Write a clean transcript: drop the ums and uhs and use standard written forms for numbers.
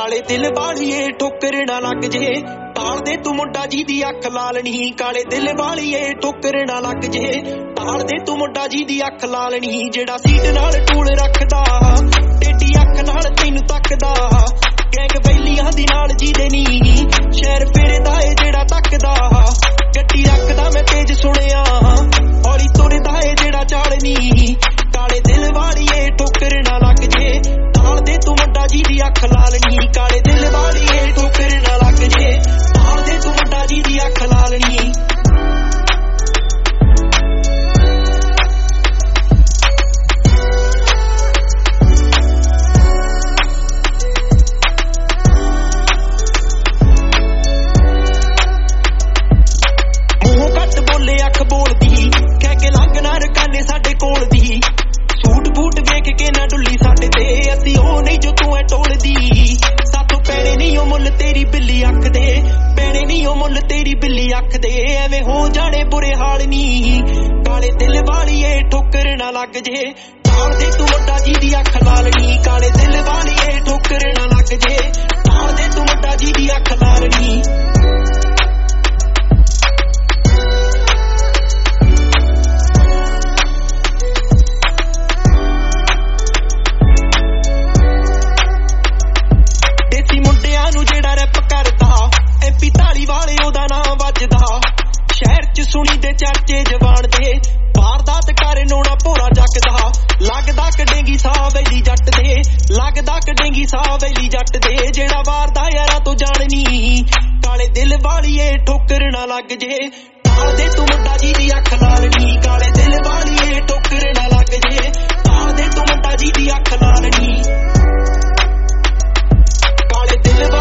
काले दिल वालिए ठोकर ना लग जे ताल दे तू मुंडा जी दी अख लाल नी काले दिल वालिए ठोकर ना लग जे ताल दे तू मुंडा जी दी अख लाल नी जेड़ा सीट नाल टूल रखदा टेडी अख नाल तैनू तकदा गैंग बैलियां दी नाल जी दे नी शहर फेरदा ए जेड़ा तकदा गड्डी रखदा मैं तेज सुनिया हौली तुरदा ए जेड़ा चाल नी काले दिल वालिए ठोकर ना लग जे ताल दे तू मुंडा जी दी अख लाल नी काले दिल वालिए ठोकर ना लग जे ताल दे तू मुंडा जी दी अख लाल नी एवें हो जाने बुरे हाल नी काले दिल वालिए ठोकर ना लग जे ताल दे तू मुंडा जी दी अख लाल नी काले दिल वालिए ठोकर ना लग जे ताल दे तू मुंडा जी दी अख लाल नी देसी मुंडियां नू जेड़ा रैप करदा MP ढाली वाले ओदा नाम वजदा शहर च सुनी दे चर्चे जवान दे वारदात कर नोना भोला जकदा लगदा कडेंगी साह वैली जट दे लगदा कडेंगी साह वैली जट दे जेड़ा वारदा यारा तो जाननी काले दिल वालिए ठोकर ना लग जे ताल दे तू मुंडा जी दी अख लाल नी काले दिल वालिए ठोकर ना लग जे ताल दे तू मुंडा जी दी अख लाल नी काले दिल